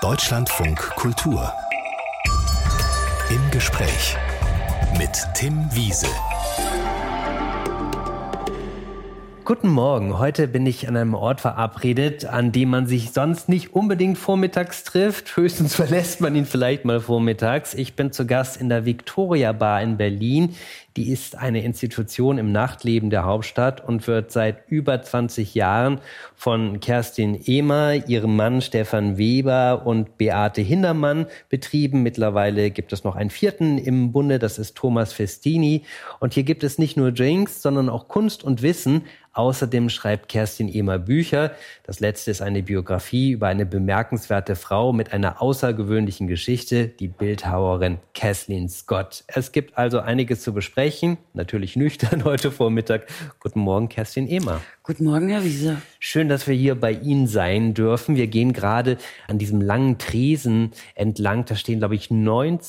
Deutschlandfunk Kultur. Im Gespräch mit Tim Wiese. Guten Morgen. Heute bin ich an einem Ort verabredet, an dem man sich sonst nicht unbedingt vormittags trifft. Höchstens verlässt man ihn vielleicht mal vormittags. Ich bin zu Gast in der Victoria Bar in Berlin. Die ist eine Institution im Nachtleben der Hauptstadt und wird seit über 20 Jahren von Kerstin Ehmer, ihrem Mann Stefan Weber und Beate Hindermann betrieben. Mittlerweile gibt es noch einen vierten im Bunde, das ist Thomas Festini. Und hier gibt es nicht nur Drinks, sondern auch Kunst und Wissen. Außerdem schreibt Kerstin Ehmer Bücher. Das letzte ist eine Biografie über eine bemerkenswerte Frau mit einer außergewöhnlichen Geschichte, die Bildhauerin Kathleen Scott. Es gibt also einiges zu besprechen, natürlich nüchtern heute Vormittag. Guten Morgen, Kerstin Ehmer. Guten Morgen, Herr Wiese. Schön, dass wir hier bei Ihnen sein dürfen. Wir gehen gerade an diesem langen Tresen entlang. Da stehen, glaube ich,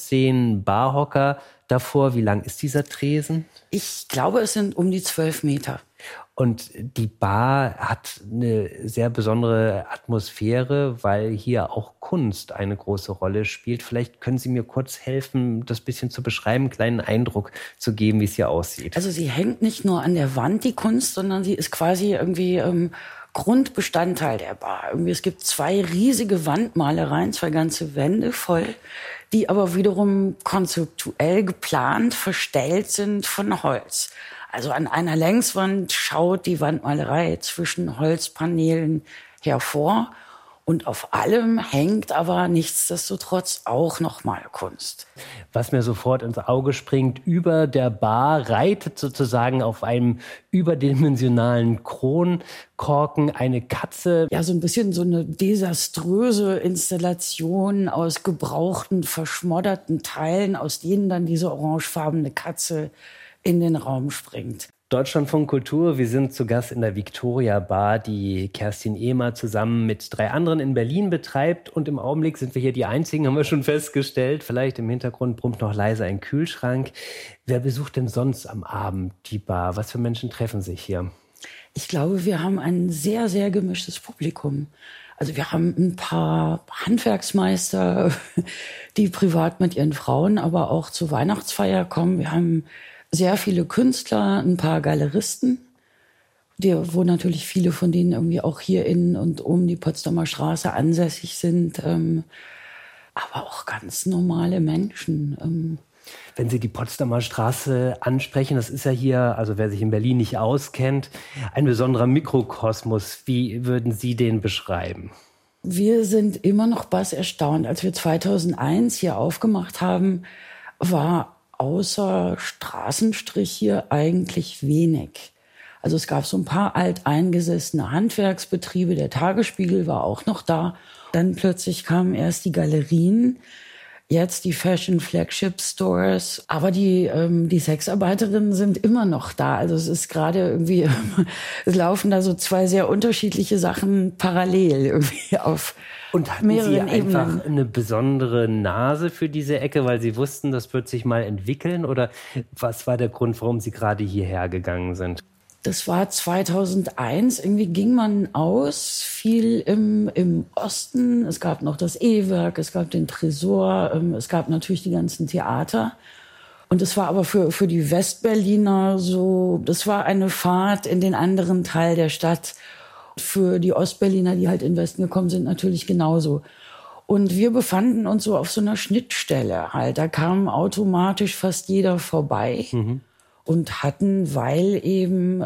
19 Barhocker davor. Wie lang ist dieser Tresen? Ich glaube, es sind um die 12 Meter. Und die Bar hat eine sehr besondere Atmosphäre, weil hier auch Kunst eine große Rolle spielt. Vielleicht können Sie mir kurz helfen, das bisschen zu beschreiben, einen kleinen Eindruck zu geben, wie es hier aussieht. Also sie hängt nicht nur an der Wand, die Kunst, sondern sie ist quasi irgendwie Grundbestandteil der Bar. Irgendwie, es gibt 2 riesige Wandmalereien, 2 ganze Wände voll, die aber wiederum konzeptuell geplant, verstellt sind von Holz. Also an einer Längswand schaut die Wandmalerei zwischen Holzpaneelen hervor und auf allem hängt aber nichtsdestotrotz auch nochmal Kunst. Was mir sofort ins Auge springt, über der Bar reitet sozusagen auf einem überdimensionalen Kronkorken eine Katze. Ja, so ein bisschen so eine desaströse Installation aus gebrauchten, verschmodderten Teilen, aus denen dann diese orangefarbene Katze in den Raum springt. Deutschlandfunk Kultur, wir sind zu Gast in der Victoria Bar, die Kerstin Ehmer zusammen mit 3 anderen in Berlin betreibt. Und im Augenblick sind wir hier die Einzigen, haben wir schon festgestellt. Vielleicht im Hintergrund brummt noch leise ein Kühlschrank. Wer besucht denn sonst am Abend die Bar? Was für Menschen treffen sich hier? Ich glaube, wir haben ein sehr, sehr gemischtes Publikum. Also wir haben ein paar Handwerksmeister, die privat mit ihren Frauen, aber auch zur Weihnachtsfeier kommen. Wir haben sehr viele Künstler, ein paar Galeristen, wo natürlich viele von denen irgendwie auch hier in und um die Potsdamer Straße ansässig sind, aber auch ganz normale Menschen. Wenn Sie die Potsdamer Straße ansprechen, das ist ja hier, also wer sich in Berlin nicht auskennt, ein besonderer Mikrokosmos. Wie würden Sie den beschreiben? Wir sind immer noch erstaunt. Als wir 2001 hier aufgemacht haben, war außer Straßenstrich hier eigentlich wenig. Also es gab so ein paar alteingesessene Handwerksbetriebe, der Tagesspiegel war auch noch da. Dann plötzlich kamen erst die Galerien, jetzt die Fashion Flagship Stores. Aber die Sexarbeiterinnen sind immer noch da. Also es ist gerade irgendwie, es laufen da so 2 sehr unterschiedliche Sachen parallel irgendwie auf. Und hatten Sie einfach eine besondere Nase für diese Ecke, weil Sie wussten, das wird sich mal entwickeln? Oder was war der Grund, warum Sie gerade hierher gegangen sind? Das war 2001. Irgendwie ging man aus, viel im Osten. Es gab noch das E-Werk, es gab den Tresor, es gab natürlich die ganzen Theater. Und es war aber für die Westberliner so, das war eine Fahrt in den anderen Teil der Stadt. Für die Ostberliner, die halt in den Westen gekommen sind, natürlich genauso. Und wir befanden uns so auf so einer Schnittstelle halt. Da kam automatisch fast jeder vorbei und hatten, weil eben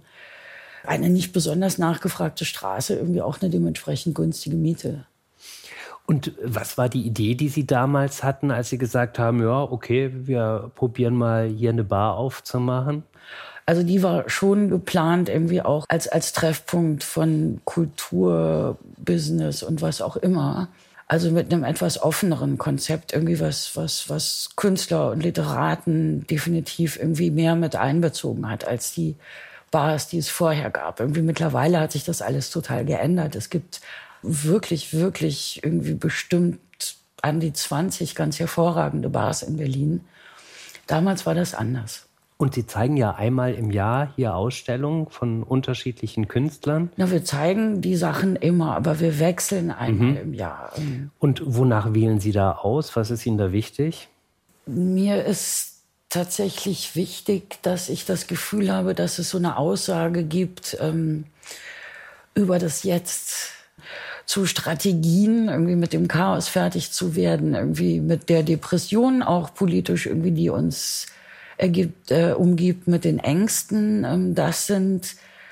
eine nicht besonders nachgefragte Straße, irgendwie auch eine dementsprechend günstige Miete. Und was war die Idee, die Sie damals hatten, als Sie gesagt haben, ja, okay, wir probieren mal hier eine Bar aufzumachen? Also die war schon geplant irgendwie auch als Treffpunkt von Kultur, Business und was auch immer. Also mit einem etwas offeneren Konzept, irgendwie was Künstler und Literaten definitiv irgendwie mehr mit einbezogen hat als die Bars, die es vorher gab. Irgendwie mittlerweile hat sich das alles total geändert. Es gibt wirklich, wirklich irgendwie bestimmt an die 20 ganz hervorragende Bars in Berlin. Damals war das anders. Und Sie zeigen ja einmal im Jahr hier Ausstellungen von unterschiedlichen Künstlern. Na, wir zeigen die Sachen immer, aber wir wechseln einmal im Jahr. Und wonach wählen Sie da aus? Was ist Ihnen da wichtig? Mir ist tatsächlich wichtig, dass ich das Gefühl habe, dass es so eine Aussage gibt über das Jetzt, zu Strategien, irgendwie mit dem Chaos fertig zu werden, irgendwie mit der Depression auch politisch irgendwie, die uns umgibt, mit den Ängsten. Das sind,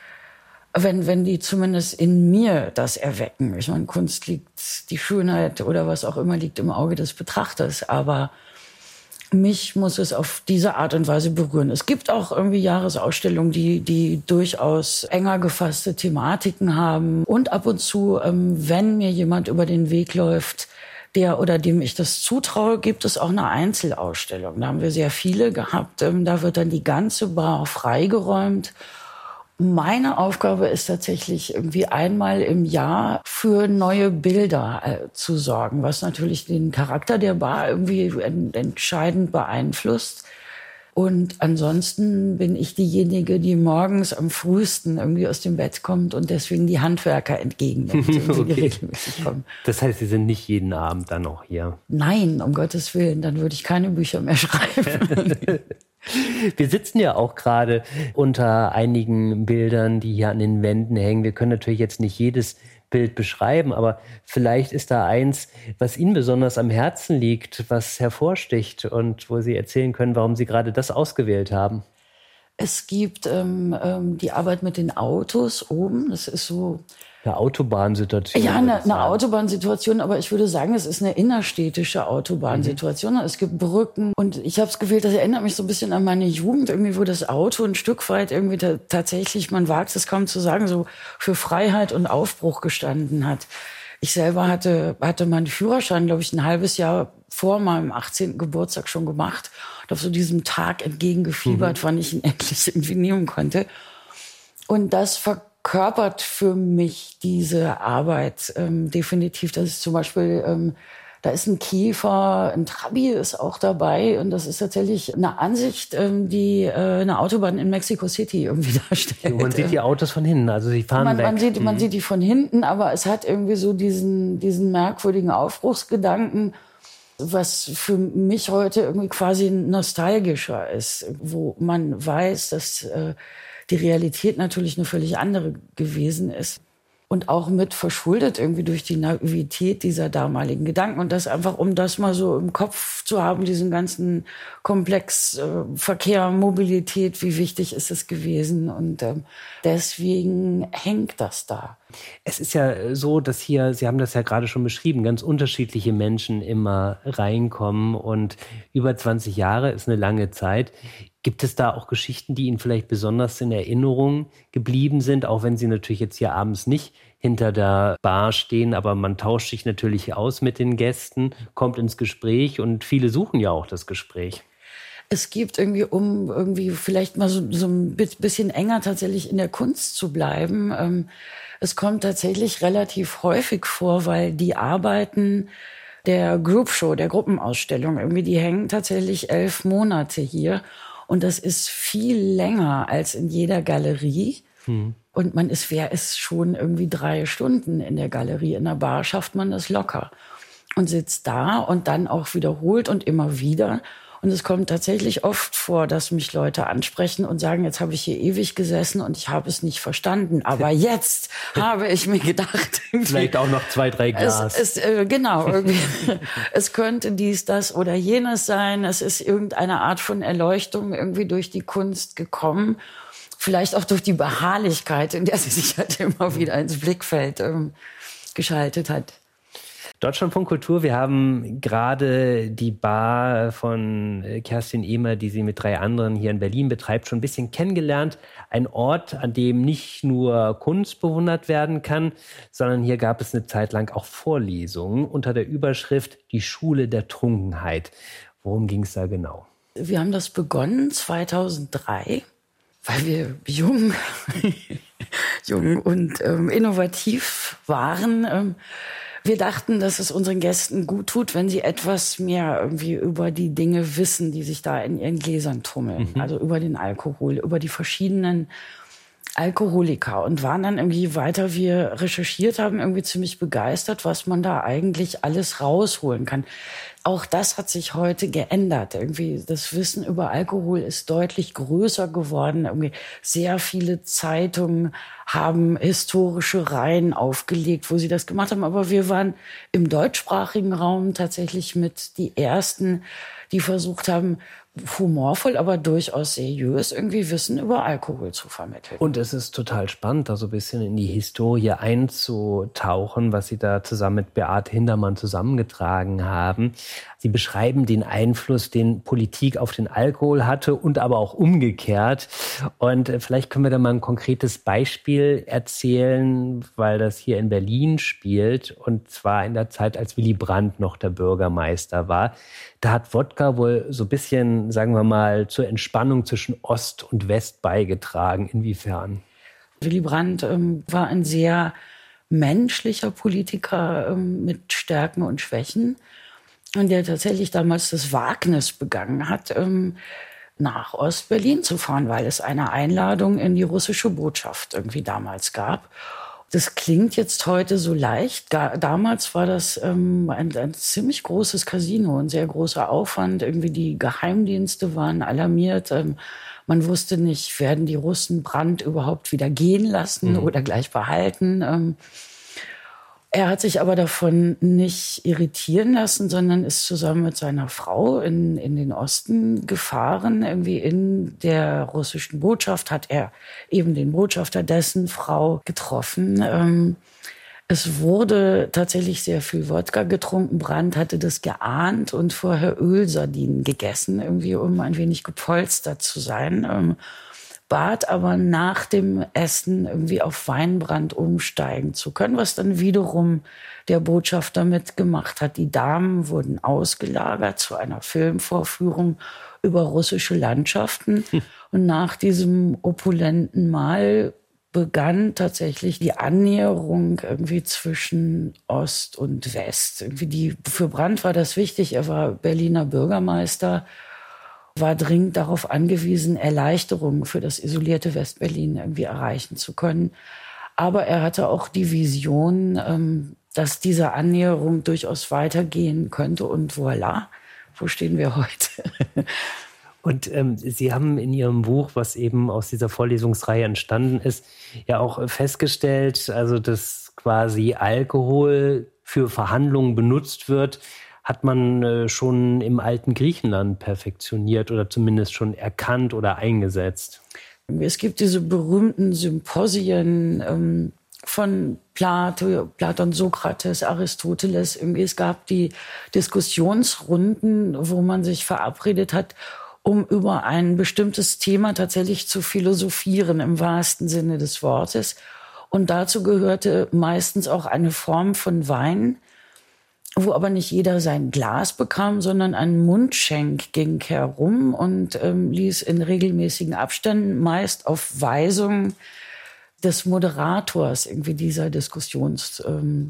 wenn die zumindest in mir das erwecken. Ich meine, Kunst liegt, die Schönheit oder was auch immer liegt im Auge des Betrachters, aber mich muss es auf diese Art und Weise berühren. Es gibt auch irgendwie Jahresausstellungen, die durchaus enger gefasste Thematiken haben. Und ab und zu, wenn mir jemand über den Weg läuft, der oder dem ich das zutraue, gibt es auch eine Einzelausstellung. Da haben wir sehr viele gehabt. Da wird dann die ganze Bar freigeräumt. Meine Aufgabe ist tatsächlich irgendwie einmal im Jahr für neue Bilder zu sorgen, was natürlich den Charakter der Bar irgendwie entscheidend beeinflusst. Und ansonsten bin ich diejenige, die morgens am frühesten irgendwie aus dem Bett kommt und deswegen die Handwerker entgegennimmt, die regelmäßig kommen. Das heißt, Sie sind nicht jeden Abend dann auch hier? Nein, um Gottes Willen, dann würde ich keine Bücher mehr schreiben. Wir sitzen ja auch gerade unter einigen Bildern, die hier an den Wänden hängen. Wir können natürlich jetzt nicht jedes Bild beschreiben, aber vielleicht ist da eins, was Ihnen besonders am Herzen liegt, was hervorsticht und wo Sie erzählen können, warum Sie gerade das ausgewählt haben. Es gibt die Arbeit mit den Autos oben. Das ist so eine Autobahnsituation. Ja, eine Autobahnsituation, aber ich würde sagen, es ist eine innerstädtische Autobahnsituation. Es gibt Brücken und ich habe es gewählt, das erinnert mich so ein bisschen an meine Jugend, irgendwie, wo das Auto ein Stück weit irgendwie tatsächlich, man wagt es kaum zu sagen, so für Freiheit und Aufbruch gestanden hat. Ich selber hatte meinen Führerschein, glaube ich, ein halbes Jahr vor meinem 18. Geburtstag schon gemacht und auf so diesem Tag entgegengefiebert, wann ich ihn endlich irgendwie nehmen konnte. Und das verkörpert für mich diese Arbeit definitiv. Das ist zum Beispiel, da ist ein Käfer, ein Trabi ist auch dabei und das ist tatsächlich eine Ansicht, die eine Autobahn in Mexico City irgendwie darstellt. Man sieht die Autos von hinten, also sie fahren weg. Man sieht die von hinten, aber es hat irgendwie so diesen merkwürdigen Aufbruchsgedanken, was für mich heute irgendwie quasi nostalgischer ist, wo man weiß, dass die Realität natürlich eine völlig andere gewesen ist. Und auch mit verschuldet irgendwie durch die Naivität dieser damaligen Gedanken. Und das einfach, um das mal so im Kopf zu haben, diesen ganzen Komplex Verkehr, Mobilität, wie wichtig ist es gewesen. Und deswegen hängt das da. Es ist ja so, dass hier, Sie haben das ja gerade schon beschrieben, ganz unterschiedliche Menschen immer reinkommen. Und über 20 Jahre ist eine lange Zeit. Gibt es da auch Geschichten, die Ihnen vielleicht besonders in Erinnerung geblieben sind, auch wenn Sie natürlich jetzt hier abends nicht hinter der Bar stehen, aber man tauscht sich natürlich aus mit den Gästen, kommt ins Gespräch und viele suchen ja auch das Gespräch. Es gibt irgendwie, um irgendwie vielleicht mal so ein bisschen enger tatsächlich in der Kunst zu bleiben, es kommt tatsächlich relativ häufig vor, weil die Arbeiten der Group Show, der Gruppenausstellung, irgendwie, die hängen tatsächlich 11 Monate hier. Und das ist viel länger als in jeder Galerie. Und wer ist schon irgendwie 3 Stunden in der Galerie? In der Bar schafft man das locker und sitzt da und dann auch wiederholt und immer wieder. Und es kommt tatsächlich oft vor, dass mich Leute ansprechen und sagen, jetzt habe ich hier ewig gesessen und ich habe es nicht verstanden. Aber jetzt habe ich mir gedacht. Vielleicht auch noch 2, 3 Glas. Genau. Es könnte dies, das oder jenes sein. Es ist irgendeine Art von Erleuchtung irgendwie durch die Kunst gekommen. Vielleicht auch durch die Beharrlichkeit, in der sie sich halt immer wieder ins Blickfeld geschaltet hat. Deutschlandfunk Kultur, wir haben gerade die Bar von Kerstin Ehmer, die sie mit 3 anderen hier in Berlin betreibt, schon ein bisschen kennengelernt. Ein Ort, an dem nicht nur Kunst bewundert werden kann, sondern hier gab es eine Zeit lang auch Vorlesungen unter der Überschrift Die Schule der Trunkenheit. Worum ging es da genau? Wir haben das begonnen 2003, weil wir jung und innovativ waren. Wir dachten, dass es unseren Gästen gut tut, wenn sie etwas mehr irgendwie über die Dinge wissen, die sich da in ihren Gläsern tummeln. Also über den Alkohol, über die verschiedenen Alkoholiker, und waren dann irgendwie, weiter wir recherchiert haben, irgendwie ziemlich begeistert, was man da eigentlich alles rausholen kann. Auch das hat sich heute geändert. Irgendwie das Wissen über Alkohol ist deutlich größer geworden. Irgendwie sehr viele Zeitungen haben historische Reihen aufgelegt, wo sie das gemacht haben. Aber wir waren im deutschsprachigen Raum tatsächlich mit die Ersten, die versucht haben, humorvoll, aber durchaus seriös irgendwie Wissen über Alkohol zu vermitteln. Und es ist total spannend, da so ein bisschen in die Historie einzutauchen, was Sie da zusammen mit Beate Hindermann zusammengetragen haben. Sie beschreiben den Einfluss, den Politik auf den Alkohol hatte und aber auch umgekehrt. Und vielleicht können wir da mal ein konkretes Beispiel erzählen, weil das hier in Berlin spielt. Und zwar in der Zeit, als Willy Brandt noch der Bürgermeister war. Da hat Wodka wohl so ein bisschen, sagen wir mal, zur Entspannung zwischen Ost und West beigetragen. Inwiefern? Willy Brandt war ein sehr menschlicher Politiker mit Stärken und Schwächen. Und der tatsächlich damals das Wagnis begangen hat, nach Ostberlin zu fahren, weil es eine Einladung in die russische Botschaft irgendwie damals gab. Das klingt jetzt heute so leicht. Damals war das ein ziemlich großes Casino, ein sehr großer Aufwand. Irgendwie die Geheimdienste waren alarmiert. Man wusste nicht, werden die Russen Brandt überhaupt wieder gehen lassen oder gleich behalten. Er hat sich aber davon nicht irritieren lassen, sondern ist zusammen mit seiner Frau in den Osten gefahren. Irgendwie in der russischen Botschaft hat er eben den Botschafter, dessen Frau, getroffen. Es wurde tatsächlich sehr viel Wodka getrunken. Brandt hatte das geahnt und vorher Ölsardinen gegessen, irgendwie um ein wenig gepolstert zu sein. Bat aber nach dem Essen irgendwie auf Weinbrand umsteigen zu können, was dann wiederum der Botschafter mitgemacht hat. Die Damen wurden ausgelagert zu einer Filmvorführung über russische Landschaften. Und nach diesem opulenten Mahl begann tatsächlich die Annäherung irgendwie zwischen Ost und West. Für Brandt war das wichtig. Er war Berliner Bürgermeister, war dringend darauf angewiesen, Erleichterungen für das isolierte Westberlin irgendwie erreichen zu können. Aber er hatte auch die Vision, dass diese Annäherung durchaus weitergehen könnte. Und voilà, wo stehen wir heute? Und Sie haben in Ihrem Buch, was eben aus dieser Vorlesungsreihe entstanden ist, ja auch festgestellt, also dass quasi Alkohol für Verhandlungen benutzt wird, hat man schon im alten Griechenland perfektioniert oder zumindest schon erkannt oder eingesetzt. Es gibt diese berühmten Symposien von Platon, Sokrates, Aristoteles. Es gab die Diskussionsrunden, wo man sich verabredet hat, um über ein bestimmtes Thema tatsächlich zu philosophieren im wahrsten Sinne des Wortes. Und dazu gehörte meistens auch eine Form von Wein, wo aber nicht jeder sein Glas bekam, sondern ein Mundschenk ging herum und ließ in regelmäßigen Abständen, meist auf Weisung des Moderators irgendwie dieser Diskussionsrunden,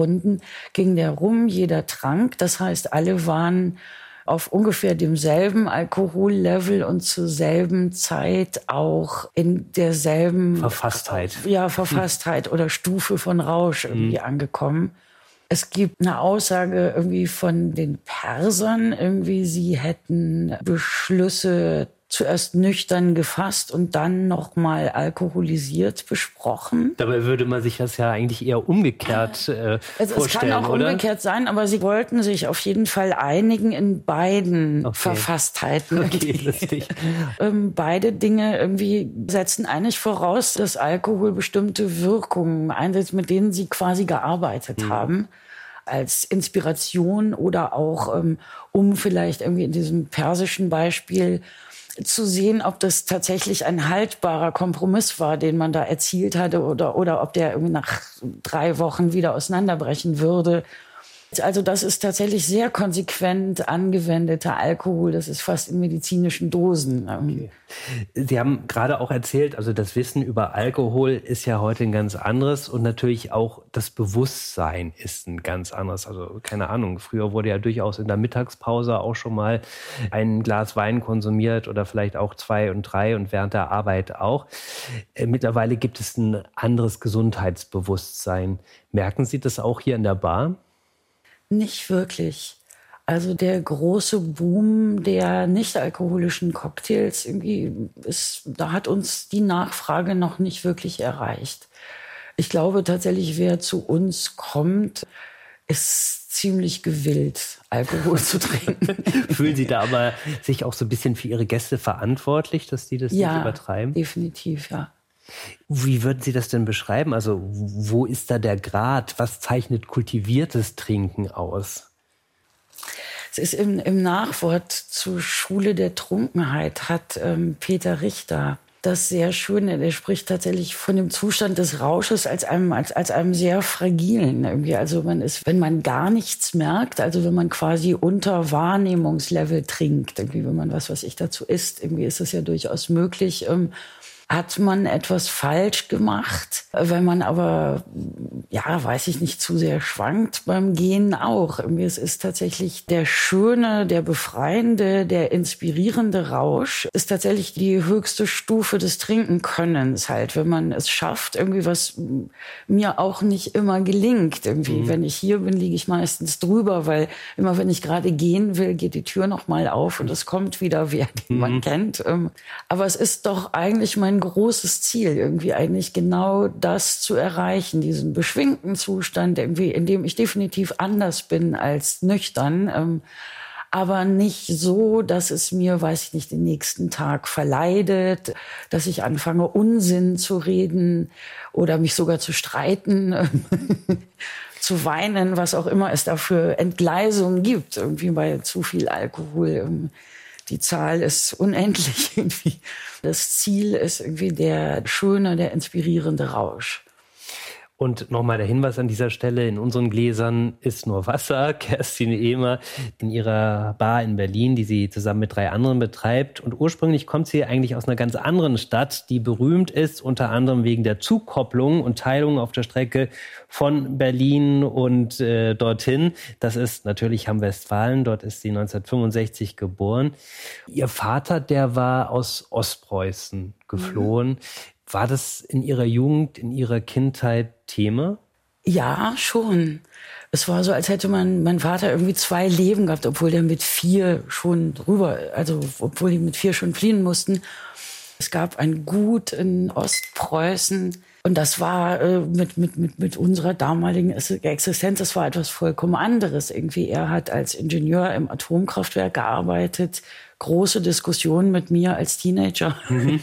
ging der rum, jeder trank. Das heißt, alle waren auf ungefähr demselben Alkohollevel und zur selben Zeit auch in derselben Verfasstheit. Ja, Verfasstheit oder Stufe von Rausch irgendwie angekommen. Es gibt eine Aussage irgendwie von den Persern, irgendwie sie hätten Beschlüsse zuerst nüchtern gefasst und dann nochmal alkoholisiert besprochen. Dabei würde man sich das ja eigentlich eher umgekehrt vorstellen, es kann auch oder? Umgekehrt sein, aber sie wollten sich auf jeden Fall einigen in beiden Verfasstheiten. Okay, lustig. Beide Dinge irgendwie setzen eigentlich voraus, dass Alkohol bestimmte Wirkungen einsetzt, mit denen sie quasi gearbeitet haben. Als Inspiration oder auch, um vielleicht irgendwie in diesem persischen Beispiel zu sehen, ob das tatsächlich ein haltbarer Kompromiss war, den man da erzielt hatte oder ob der irgendwie nach 3 Wochen wieder auseinanderbrechen würde. Also das ist tatsächlich sehr konsequent angewendeter Alkohol. Das ist fast in medizinischen Dosen. Okay. Sie haben gerade auch erzählt, also das Wissen über Alkohol ist ja heute ein ganz anderes und natürlich auch das Bewusstsein ist ein ganz anderes. Also keine Ahnung, früher wurde ja durchaus in der Mittagspause auch schon mal ein Glas Wein konsumiert oder vielleicht auch 2 und 3 und während der Arbeit auch. Mittlerweile gibt es ein anderes Gesundheitsbewusstsein. Merken Sie das auch hier in der Bar? Nicht wirklich. Also der große Boom der nicht-alkoholischen Cocktails, da hat uns die Nachfrage noch nicht wirklich erreicht. Ich glaube tatsächlich, wer zu uns kommt, ist ziemlich gewillt, Alkohol zu trinken. Fühlen Sie da aber sich auch so ein bisschen für Ihre Gäste verantwortlich, dass die das nicht übertreiben? Ja, definitiv, ja. Wie würden Sie das denn beschreiben? Also wo ist da der Grad? Was zeichnet kultiviertes Trinken aus? Es ist im Nachwort zur Schule der Trunkenheit hat Peter Richter das sehr Schöne. Der spricht tatsächlich von dem Zustand des Rausches als einem sehr fragilen. Irgendwie. Also wenn man gar nichts merkt, also wenn man quasi unter Wahrnehmungslevel trinkt, irgendwie, wenn man was ich dazu isst, irgendwie ist es ja durchaus möglich. Hat man etwas falsch gemacht, wenn man aber, weiß ich nicht, zu sehr schwankt beim Gehen auch. Es ist tatsächlich der schöne, der befreiende, der inspirierende Rausch ist tatsächlich die höchste Stufe des Trinkenkönnens halt, wenn man es schafft, irgendwie was mir auch nicht immer gelingt. Irgendwie, wenn ich hier bin, liege ich meistens drüber, weil immer wenn ich gerade gehen will, geht die Tür noch mal auf und es kommt wieder wer, den man kennt. Aber es ist doch eigentlich mein großes Ziel, irgendwie eigentlich genau das zu erreichen, diesen beschwingten Zustand, irgendwie, in dem ich definitiv anders bin als nüchtern, aber nicht so, dass es mir, den nächsten Tag verleidet, dass ich anfange, Unsinn zu reden oder mich sogar zu streiten, zu weinen, was auch immer es da für Entgleisungen gibt, irgendwie bei zu viel Alkohol. Die Zahl ist unendlich irgendwie. Das Ziel ist irgendwie der schöne, der inspirierende Rausch. Und nochmal der Hinweis an dieser Stelle, in unseren Gläsern ist nur Wasser. Kerstin Ehmer in ihrer Bar in Berlin, die sie zusammen mit 3 anderen betreibt. Und ursprünglich kommt sie eigentlich aus einer ganz anderen Stadt, die berühmt ist, unter anderem wegen der Zukopplung und Teilung auf der Strecke von Berlin und dorthin. Das ist natürlich Hamm-Westfalen, dort ist sie 1965 geboren. Ihr Vater, der war aus Ostpreußen geflohen. War das in Ihrer Jugend, in Ihrer Kindheit Thema? Ja, schon. Es war so, als hätte mein Vater irgendwie 2 Leben gehabt, obwohl die mit 4 schon fliehen mussten. Es gab ein Gut in Ostpreußen und das war mit unserer damaligen Existenz, das war etwas vollkommen anderes. Irgendwie, er hat als Ingenieur im Atomkraftwerk gearbeitet, große Diskussionen mit mir als Teenager.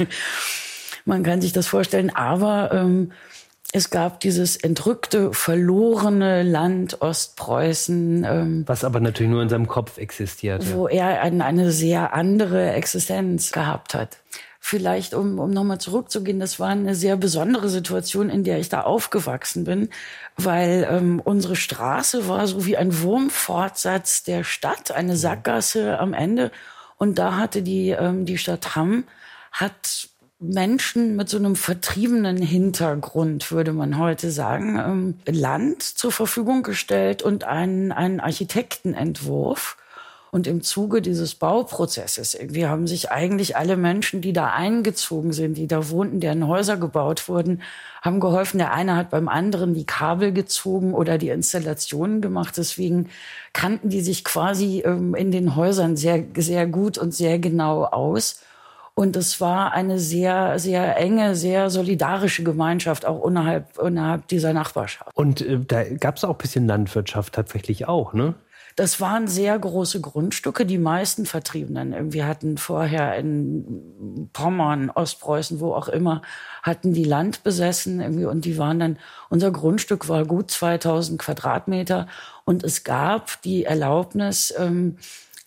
Man kann sich das vorstellen, aber es gab dieses entrückte, verlorene Land Ostpreußen. Was aber natürlich nur in seinem Kopf existiert. Wo er eine sehr andere Existenz gehabt hat. Vielleicht, um nochmal zurückzugehen, das war eine sehr besondere Situation, in der ich da aufgewachsen bin, weil unsere Straße war so wie ein Wurmfortsatz der Stadt, eine Sackgasse am Ende. Und da hatte die Stadt Hamm hat Menschen mit so einem vertriebenen Hintergrund, würde man heute sagen, Land zur Verfügung gestellt und einen Architektenentwurf. Und im Zuge dieses Bauprozesses irgendwie haben sich eigentlich alle Menschen, die da eingezogen sind, die da wohnten, deren Häuser gebaut wurden, haben geholfen. Der eine hat beim anderen die Kabel gezogen oder die Installationen gemacht. Deswegen kannten die sich quasi in den Häusern sehr, sehr gut und sehr genau aus. Und es war eine sehr, sehr enge, sehr solidarische Gemeinschaft, auch innerhalb dieser Nachbarschaft. Und da gab es auch ein bisschen Landwirtschaft tatsächlich auch, ne? Das waren sehr große Grundstücke. Die meisten Vertriebenen irgendwie hatten vorher in Pommern, Ostpreußen, wo auch immer, hatten die Land besessen irgendwie. Und die waren dann, unser Grundstück war gut 2000 Quadratmeter. Und es gab die Erlaubnis,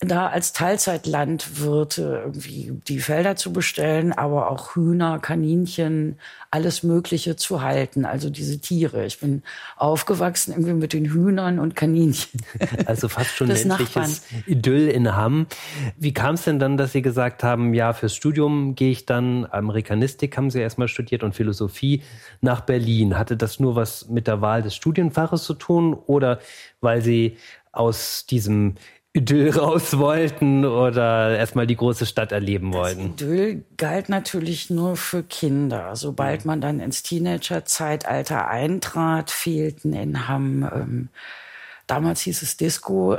da als Teilzeitlandwirt irgendwie die Felder zu bestellen, aber auch Hühner, Kaninchen, alles Mögliche zu halten, also diese Tiere. Ich bin aufgewachsen irgendwie mit den Hühnern und Kaninchen. Also fast schon des ländliches Nachbarn. Idyll in Hamm. Wie kam es denn dann, dass Sie gesagt haben, ja, fürs Studium gehe ich dann, Amerikanistik haben Sie erstmal studiert und Philosophie, nach Berlin? Hatte das nur was mit der Wahl des Studienfaches zu tun oder weil Sie aus diesem Idyll raus wollten oder erstmal die große Stadt erleben wollten? Das Idyll galt natürlich nur für Kinder. Sobald man dann ins Teenager-Zeitalter eintrat, fehlten in Hamm, damals hieß es Disco,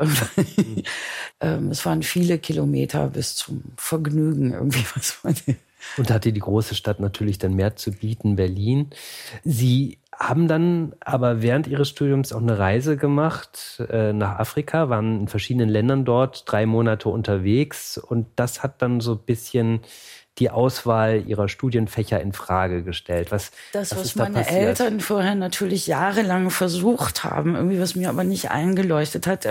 es waren viele Kilometer bis zum Vergnügen irgendwie, was man. Und hatte die große Stadt natürlich dann mehr zu bieten, Berlin. Sie haben dann aber während Ihres Studiums auch eine Reise gemacht nach Afrika, waren in verschiedenen Ländern dort, 3 Monate unterwegs. Und das hat dann so ein bisschen die Auswahl Ihrer Studienfächer in Frage gestellt. Was ist da meine passiert? Eltern vorher natürlich jahrelang versucht haben, irgendwie was mir aber nicht eingeleuchtet hat,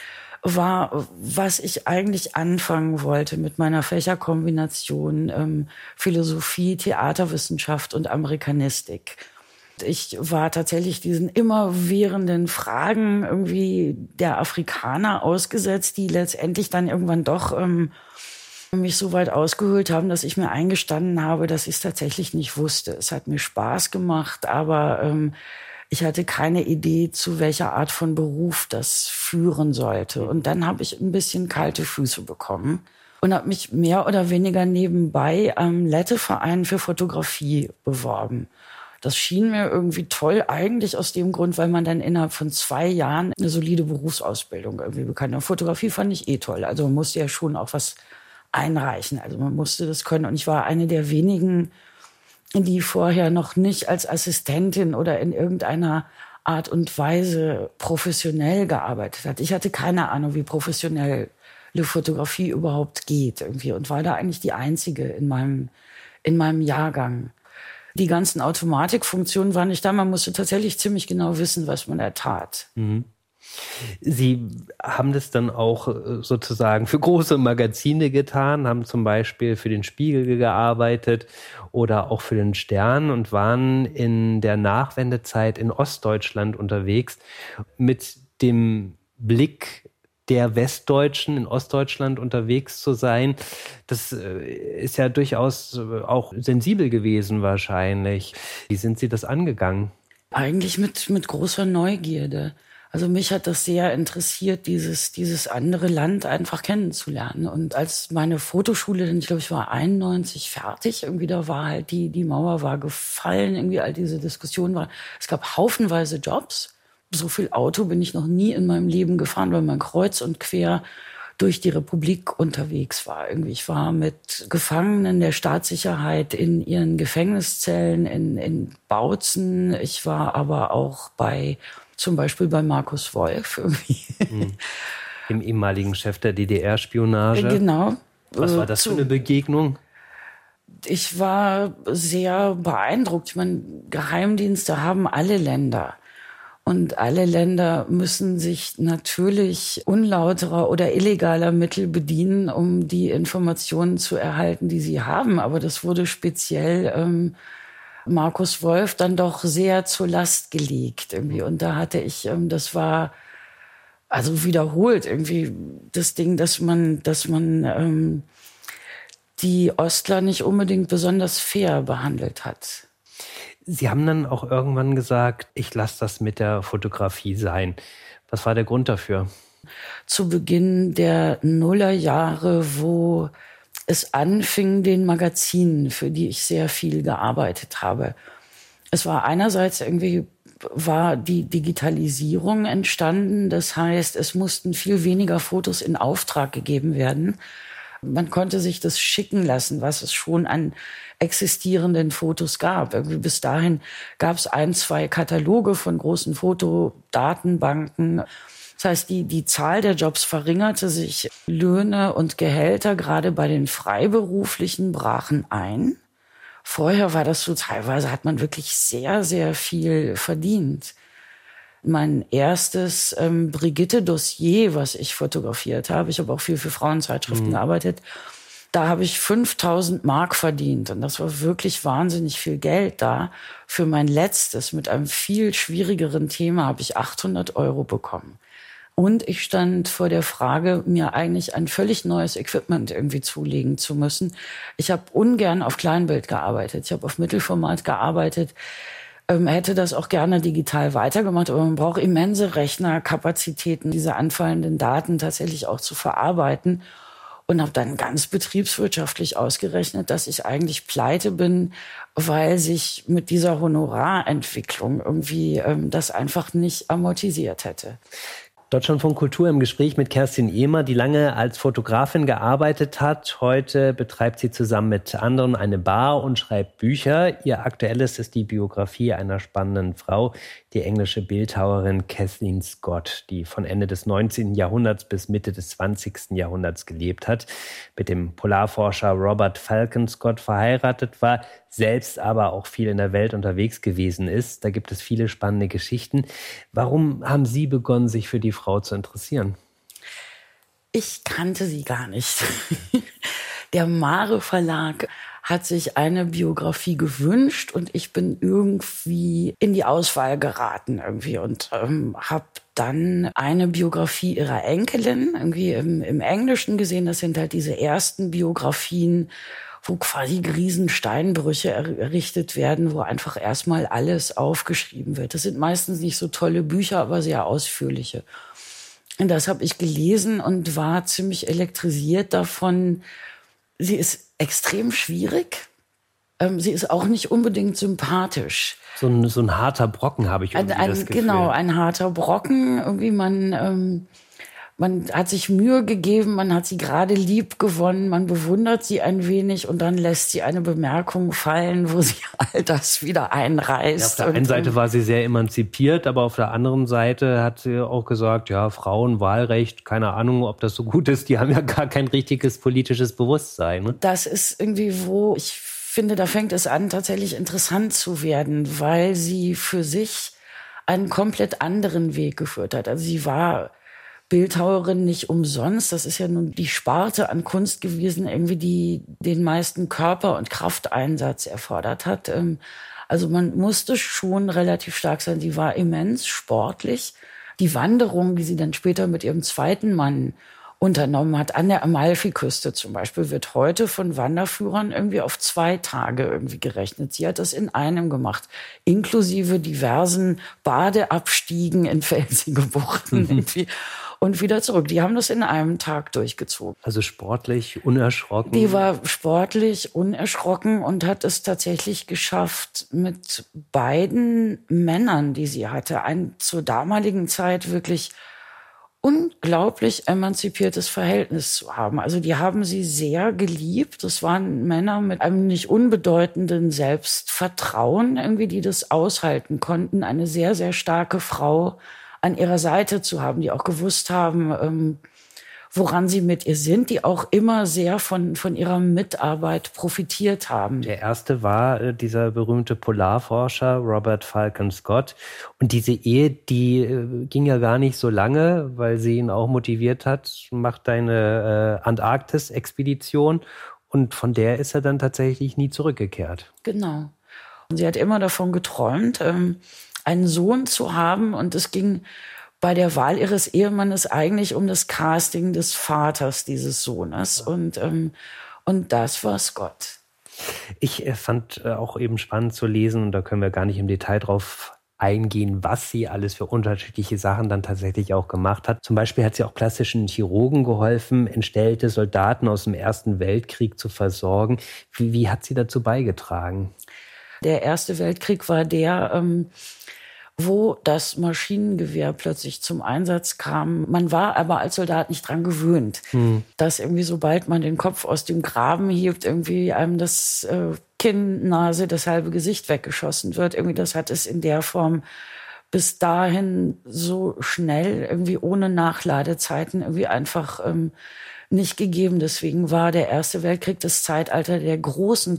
war, was ich eigentlich anfangen wollte mit meiner Fächerkombination Philosophie, Theaterwissenschaft und Amerikanistik. Ich war tatsächlich diesen immerwährenden Fragen irgendwie der Afrikaner ausgesetzt, die letztendlich dann irgendwann doch mich so weit ausgehöhlt haben, dass ich mir eingestanden habe, dass ich es tatsächlich nicht wusste. Es hat mir Spaß gemacht, aber ich hatte keine Idee, zu welcher Art von Beruf das führen sollte. Und dann habe ich ein bisschen kalte Füße bekommen und habe mich mehr oder weniger nebenbei am Letteverein für Fotografie beworben. Das schien mir irgendwie toll, eigentlich aus dem Grund, weil man dann innerhalb von 2 Jahren eine solide Berufsausbildung irgendwie bekam. Und Fotografie fand ich toll. Also man musste ja schon auch was einreichen. Also man musste das können. Und ich war eine der wenigen, die vorher noch nicht als Assistentin oder in irgendeiner Art und Weise professionell gearbeitet hat. Ich hatte keine Ahnung, wie professionelle Fotografie überhaupt geht irgendwie und war da eigentlich die Einzige in meinem Jahrgang. Die ganzen Automatikfunktionen waren nicht da. Man musste tatsächlich ziemlich genau wissen, was man da tat. Mhm. Sie haben das dann auch sozusagen für große Magazine getan, haben zum Beispiel für den Spiegel gearbeitet oder auch für den Stern und waren in der Nachwendezeit in Ostdeutschland unterwegs mit dem Blick der Westdeutschen in Ostdeutschland unterwegs zu sein. Das ist ja durchaus auch sensibel gewesen wahrscheinlich. Wie sind Sie das angegangen? Eigentlich mit großer Neugierde. Also mich hat das sehr interessiert, dieses andere Land einfach kennenzulernen. Und als meine Fotoschule, denn ich glaube, ich war 91 fertig, irgendwie da war halt die Mauer war gefallen, irgendwie all diese Diskussionen war. Es gab haufenweise Jobs. So viel Auto bin ich noch nie in meinem Leben gefahren, weil man kreuz und quer durch die Republik unterwegs war. Irgendwie ich war mit Gefangenen der Staatssicherheit in ihren Gefängniszellen in Bautzen. Ich war aber auch zum Beispiel bei Markus Wolf irgendwie. Dem ehemaligen Chef der DDR-Spionage. Genau. Was war das für eine Begegnung? Ich war sehr beeindruckt. Ich meine, Geheimdienste haben alle Länder. Und alle Länder müssen sich natürlich unlauterer oder illegaler Mittel bedienen, um die Informationen zu erhalten, die sie haben. Aber das wurde speziell Markus Wolf dann doch sehr zur Last gelegt irgendwie. Und da hatte ich, das war also wiederholt irgendwie das Ding, dass man die Ostler nicht unbedingt besonders fair behandelt hat. Sie haben dann auch irgendwann gesagt, ich lasse das mit der Fotografie sein. Was war der Grund dafür? Zu Beginn der Nullerjahre, wo es anfing, den Magazinen, für die ich sehr viel gearbeitet habe. Es war einerseits war die Digitalisierung entstanden. Das heißt, es mussten viel weniger Fotos in Auftrag gegeben werden. Man konnte sich das schicken lassen, was es schon an existierenden Fotos gab. Bis dahin gab es 1, 2 Kataloge von großen Fotodatenbanken. Das heißt, die Zahl der Jobs verringerte sich. Löhne und Gehälter, gerade bei den Freiberuflichen, brachen ein. Vorher war das so, teilweise hat man wirklich sehr, sehr viel verdient. Mein erstes Brigitte-Dossier, was ich fotografiert habe, ich habe auch viel für Frauenzeitschriften gearbeitet, da habe ich 5.000 Mark verdient. Und das war wirklich wahnsinnig viel Geld da. Für mein letztes, mit einem viel schwierigeren Thema, habe ich 800 € bekommen. Und ich stand vor der Frage, mir eigentlich ein völlig neues Equipment irgendwie zulegen zu müssen. Ich habe ungern auf Kleinbild gearbeitet. Ich habe auf Mittelformat gearbeitet. Hätte das auch gerne digital weitergemacht, aber man braucht immense Rechnerkapazitäten, diese anfallenden Daten tatsächlich auch zu verarbeiten. Und habe dann ganz betriebswirtschaftlich ausgerechnet, dass ich eigentlich pleite bin, weil sich mit dieser Honorarentwicklung irgendwie das einfach nicht amortisiert hätte. Deutschlandfunk Kultur im Gespräch mit Kerstin Ehmer, die lange als Fotografin gearbeitet hat. Heute betreibt sie zusammen mit anderen eine Bar und schreibt Bücher. Ihr aktuelles ist die Biografie einer spannenden Frau, die englische Bildhauerin Kathleen Scott, die von Ende des 19. Jahrhunderts bis Mitte des 20. Jahrhunderts gelebt hat, mit dem Polarforscher Robert Falcon Scott verheiratet war, selbst aber auch viel in der Welt unterwegs gewesen ist. Da gibt es viele spannende Geschichten. Warum haben Sie begonnen, sich für die Frau zu interessieren? Ich kannte sie gar nicht. Der Mare Verlag hat sich eine Biografie gewünscht und ich bin irgendwie in die Auswahl geraten irgendwie und habe dann eine Biografie ihrer Enkelin irgendwie im Englischen gesehen. Das sind halt diese ersten Biografien, wo quasi Riesensteinbrüche errichtet werden, wo einfach erstmal alles aufgeschrieben wird. Das sind meistens nicht so tolle Bücher, aber sehr ausführliche. Und das habe ich gelesen und war ziemlich elektrisiert davon. Sie ist extrem schwierig. Sie ist auch nicht unbedingt sympathisch. So ein harter Brocken habe ich irgendwie das Gefühl. Genau, ein harter Brocken. Irgendwie man hat sich Mühe gegeben, man hat sie gerade lieb gewonnen, man bewundert sie ein wenig und dann lässt sie eine Bemerkung fallen, wo sie all das wieder einreißt. Ja, auf der einen Seite war sie sehr emanzipiert, aber auf der anderen Seite hat sie auch gesagt, ja, Frauenwahlrecht, keine Ahnung, ob das so gut ist, die haben ja gar kein richtiges politisches Bewusstsein. Ne? Das ist irgendwie, wo ich finde, da fängt es an, tatsächlich interessant zu werden, weil sie für sich einen komplett anderen Weg geführt hat. Also sie war Bildhauerin nicht umsonst. Das ist ja nun die Sparte an Kunst gewesen, irgendwie die den meisten Körper- und Krafteinsatz erfordert hat. Also man musste schon relativ stark sein. Sie war immens sportlich. Die Wanderung, die sie dann später mit ihrem zweiten Mann unternommen hat, an der Amalfiküste zum Beispiel, wird heute von Wanderführern irgendwie auf 2 Tage irgendwie gerechnet. Sie hat das in einem gemacht, inklusive diversen Badeabstiegen in felsige Buchten irgendwie. Und wieder zurück. Die haben das in einem Tag durchgezogen. Also sportlich, unerschrocken? Die war sportlich, unerschrocken und hat es tatsächlich geschafft, mit beiden Männern, die sie hatte, ein zur damaligen Zeit wirklich unglaublich emanzipiertes Verhältnis zu haben. Also die haben sie sehr geliebt. Das waren Männer mit einem nicht unbedeutenden Selbstvertrauen, irgendwie, die das aushalten konnten. Eine sehr, sehr starke Frau an ihrer Seite zu haben, die auch gewusst haben, woran sie mit ihr sind, die auch immer sehr von ihrer Mitarbeit profitiert haben. Der erste war dieser berühmte Polarforscher Robert Falcon Scott. Und diese Ehe, die ging ja gar nicht so lange, weil sie ihn auch motiviert hat, macht eine Antarktis-Expedition. Und von der ist er dann tatsächlich nie zurückgekehrt. Genau. Und sie hat immer davon geträumt, einen Sohn zu haben. Und es ging bei der Wahl ihres Ehemannes eigentlich um das Casting des Vaters dieses Sohnes. Und das war Scott. Ich fand auch eben spannend zu lesen, und da können wir gar nicht im Detail drauf eingehen, was sie alles für unterschiedliche Sachen dann tatsächlich auch gemacht hat. Zum Beispiel hat sie auch plastischen Chirurgen geholfen, entstellte Soldaten aus dem Ersten Weltkrieg zu versorgen. Wie hat sie dazu beigetragen? Der Erste Weltkrieg war der, wo das Maschinengewehr plötzlich zum Einsatz kam. Man war aber als Soldat nicht dran gewöhnt, dass irgendwie, sobald man den Kopf aus dem Graben hebt, irgendwie einem das Kinn, Nase, das halbe Gesicht weggeschossen wird. Irgendwie, das hat es in der Form bis dahin so schnell, irgendwie ohne Nachladezeiten, irgendwie einfach nicht gegeben. Deswegen war der Erste Weltkrieg das Zeitalter der großen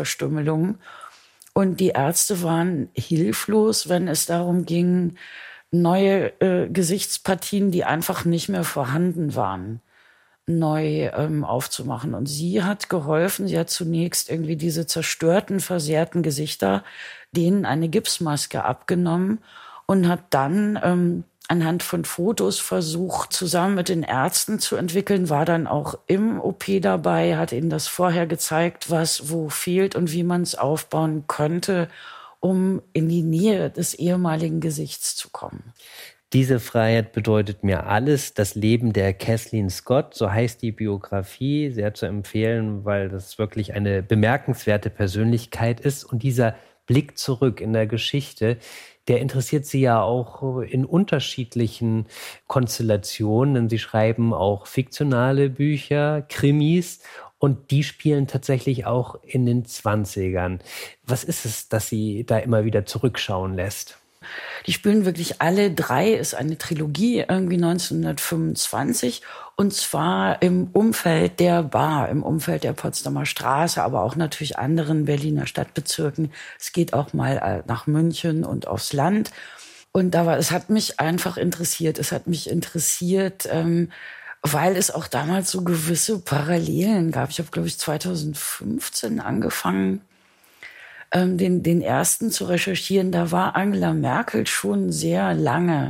Kriegsverstümmelung. Und die Ärzte waren hilflos, wenn es darum ging, neue Gesichtspartien, die einfach nicht mehr vorhanden waren, neu aufzumachen. Und sie hat geholfen, sie hat zunächst irgendwie diese zerstörten, versehrten Gesichter, denen eine Gipsmaske abgenommen und hat dann anhand von Fotos versucht, zusammen mit den Ärzten zu entwickeln, war dann auch im OP dabei, hat ihnen das vorher gezeigt, was wo fehlt und wie man es aufbauen könnte, um in die Nähe des ehemaligen Gesichts zu kommen. Diese Freiheit bedeutet mir alles. Das Leben der Kathleen Scott, so heißt die Biografie, sehr zu empfehlen, weil das wirklich eine bemerkenswerte Persönlichkeit ist. Und dieser Blick zurück in der Geschichte, der interessiert Sie ja auch in unterschiedlichen Konstellationen, denn Sie schreiben auch fiktionale Bücher, Krimis, und die spielen tatsächlich auch in den 20ern. Was ist es, das Sie da immer wieder zurückschauen lässt? Die spielen wirklich alle drei, ist eine Trilogie, irgendwie 1925, und zwar im Umfeld der Bar, im Umfeld der Potsdamer Straße, aber auch natürlich anderen Berliner Stadtbezirken. Es geht auch mal nach München und aufs Land. Und es hat mich einfach interessiert. Es hat mich interessiert, weil es auch damals so gewisse Parallelen gab. Ich habe, glaube ich, 2015 angefangen, den ersten zu recherchieren. Da war Angela Merkel schon sehr lange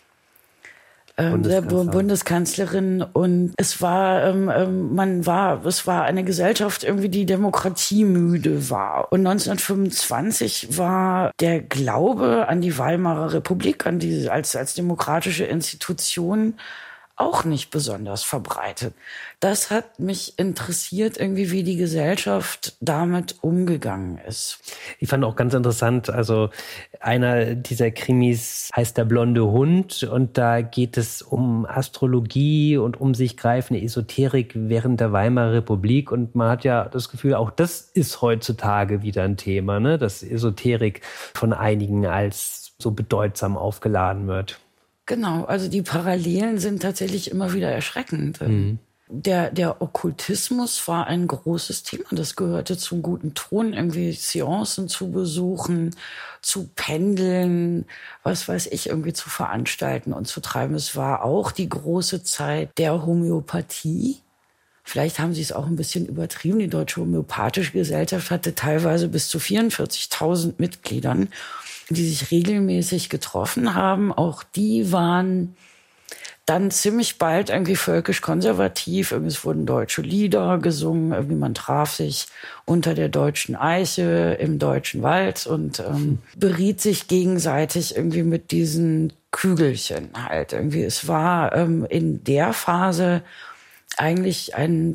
Bundeskanzlerin, und es war eine Gesellschaft irgendwie, die demokratiemüde war. Und 1925 war der Glaube an die Weimarer Republik, an die als demokratische Institution, auch nicht besonders verbreitet. Das hat mich interessiert, irgendwie, wie die Gesellschaft damit umgegangen ist. Ich fand auch ganz interessant, also einer dieser Krimis heißt Der blonde Hund, und da geht es um Astrologie und um sich greifende Esoterik während der Weimarer Republik, und man hat ja das Gefühl, auch das ist heutzutage wieder ein Thema, ne? Dass Esoterik von einigen als so bedeutsam aufgeladen wird. Genau, also die Parallelen sind tatsächlich immer wieder erschreckend. Mhm. Der Okkultismus war ein großes Thema. Das gehörte zum guten Ton, irgendwie Seancen zu besuchen, zu pendeln, was weiß ich, irgendwie zu veranstalten und zu treiben. Es war auch die große Zeit der Homöopathie. Vielleicht haben sie es auch ein bisschen übertrieben. Die Deutsche Homöopathische Gesellschaft hatte teilweise bis zu 44.000 Mitgliedern, die sich regelmäßig getroffen haben. Auch die waren dann ziemlich bald irgendwie völkisch-konservativ. Es wurden deutsche Lieder gesungen. Irgendwie man traf sich unter der deutschen Eiche im deutschen Wald und beriet sich gegenseitig irgendwie mit diesen Kügelchen halt. Irgendwie es war in der Phase eigentlich eine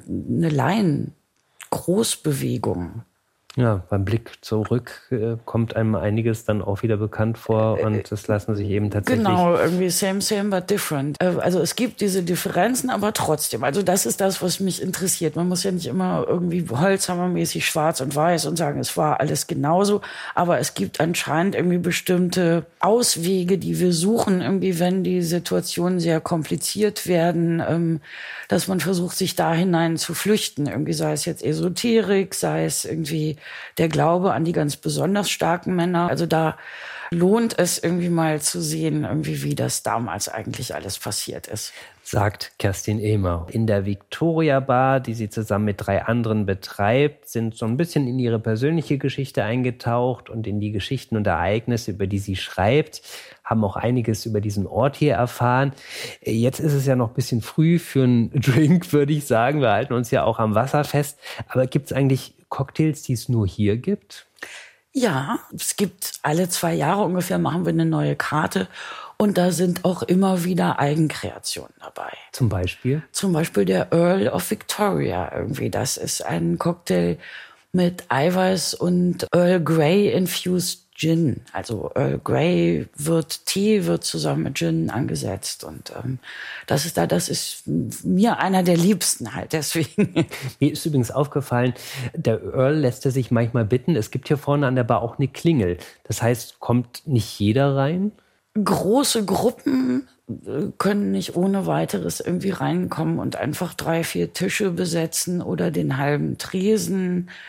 Laien-Großbewegung. Ja, beim Blick zurück kommt einem einiges dann auch wieder bekannt vor, und das lassen sich eben tatsächlich... Genau, irgendwie same, but different. Also es gibt diese Differenzen, aber trotzdem. Also das ist das, was mich interessiert. Man muss ja nicht immer irgendwie holzhammermäßig schwarz und weiß und sagen, es war alles genauso. Aber es gibt anscheinend irgendwie bestimmte Auswege, die wir suchen, irgendwie, wenn die Situationen sehr kompliziert werden, dass man versucht, sich da hinein zu flüchten. Irgendwie sei es jetzt Esoterik, sei es irgendwie der Glaube an die ganz besonders starken Männer. Also da lohnt es irgendwie mal zu sehen, irgendwie, wie das damals eigentlich alles passiert ist. Sagt Kerstin Ehmer. In der Victoria Bar, die sie zusammen mit 3 anderen betreibt, sind so ein bisschen in ihre persönliche Geschichte eingetaucht und in die Geschichten und Ereignisse, über die sie schreibt, haben auch einiges über diesen Ort hier erfahren. Jetzt ist es ja noch ein bisschen früh für einen Drink, würde ich sagen. Wir halten uns ja auch am Wasser fest. Aber gibt es eigentlich Cocktails, die es nur hier gibt? Ja, es gibt alle 2 Jahre ungefähr, machen wir eine neue Karte. Und da sind auch immer wieder Eigenkreationen dabei. Zum Beispiel? Zum Beispiel der Earl of Victoria irgendwie. Das ist ein Cocktail mit Eiweiß und Earl Grey infused Gin. Also Earl Grey Tee wird zusammen mit Gin angesetzt. Und das ist mir einer der liebsten halt, deswegen. Mir ist übrigens aufgefallen, der Earl lässt er sich manchmal bitten. Es gibt hier vorne an der Bar auch eine Klingel. Das heißt, kommt nicht jeder rein? Große Gruppen können nicht ohne weiteres irgendwie reinkommen und einfach 3, 4 Tische besetzen oder den halben Tresen.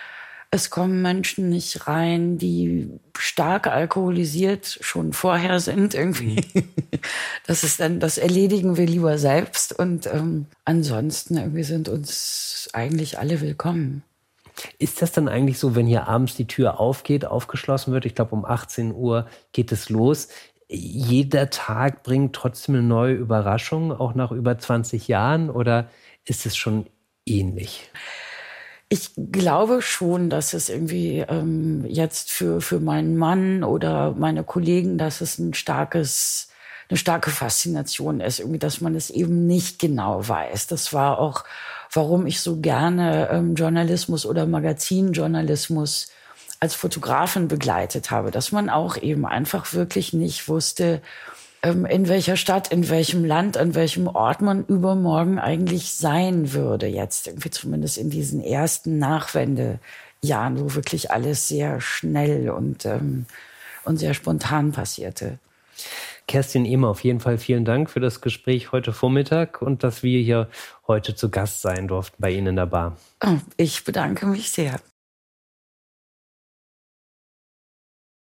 Es kommen Menschen nicht rein, die stark alkoholisiert schon vorher sind irgendwie. Das ist dann, das erledigen wir lieber selbst. Und ansonsten irgendwie sind uns eigentlich alle willkommen. Ist das dann eigentlich so, wenn hier abends die Tür aufgeht, aufgeschlossen wird, ich glaube um 18 Uhr geht es los, jeder Tag bringt trotzdem eine neue Überraschung, auch nach über 20 Jahren, oder ist es schon ähnlich? Ich glaube schon, dass es irgendwie jetzt für meinen Mann oder meine Kollegen, dass es eine starke Faszination ist, irgendwie, dass man es eben nicht genau weiß. Das war auch, warum ich so gerne Journalismus oder Magazinjournalismus als Fotografin begleitet habe, dass man auch eben einfach wirklich nicht wusste, in welcher Stadt, in welchem Land, an welchem Ort man übermorgen eigentlich sein würde. Jetzt irgendwie zumindest in diesen ersten Nachwendejahren, wo wirklich alles sehr schnell und sehr spontan passierte. Kerstin Ehmer, auf jeden Fall vielen Dank für das Gespräch heute Vormittag und dass wir hier heute zu Gast sein durften bei Ihnen in der Bar. Ich bedanke mich sehr.